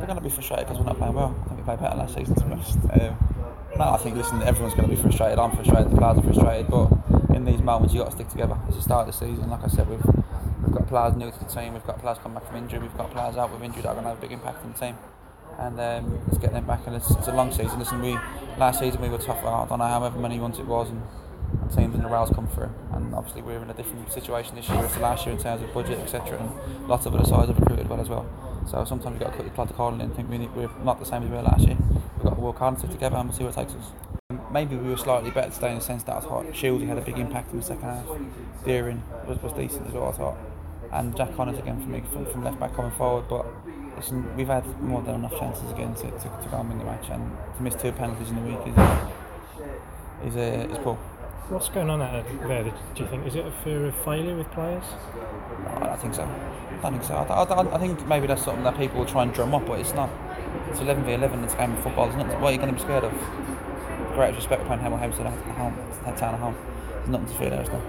going to be frustrated because we're not playing well. I think we played better last season, to be honest. No, I think, listen, everyone's going to be frustrated. I'm frustrated, the players are frustrated, but in these moments you've got to stick together. It's the start of the season. Like I said, we've got players new to the team, we've got players come back from injury, we've got players out with injury that are going to have a big impact on the team. And let's get them back. And it's a long season. Listen, last season we were tough. I don't know however many months it was, and teams in the rails come through. And obviously we're in a different situation this year to last year in terms of budget, etc. And lots of other sides have recruited well as well. So sometimes you've got to cut your plod to call and think we're not the same as we were last year. We've got to work hard and stick together, and we'll see where it takes us. Maybe we were slightly better today in the sense that I thought Shields had a big impact in the second half. Deering was decent as well, I thought. And Jack Connors again for me from left back coming forward. But listen, we've had more than enough chances again to go and win the match, and to miss 2 penalties in the week is poor. What's going on out there, do you think? Is it a fear of failure with players? No, I don't think so. I think maybe that's something that people will try and drum up, but it's not. It's 11v11, it's a game of football, isn't it? What are you going to be scared of? Great respect playing Hemel Hempstead at home, at town at home. There's nothing to fear there, is there?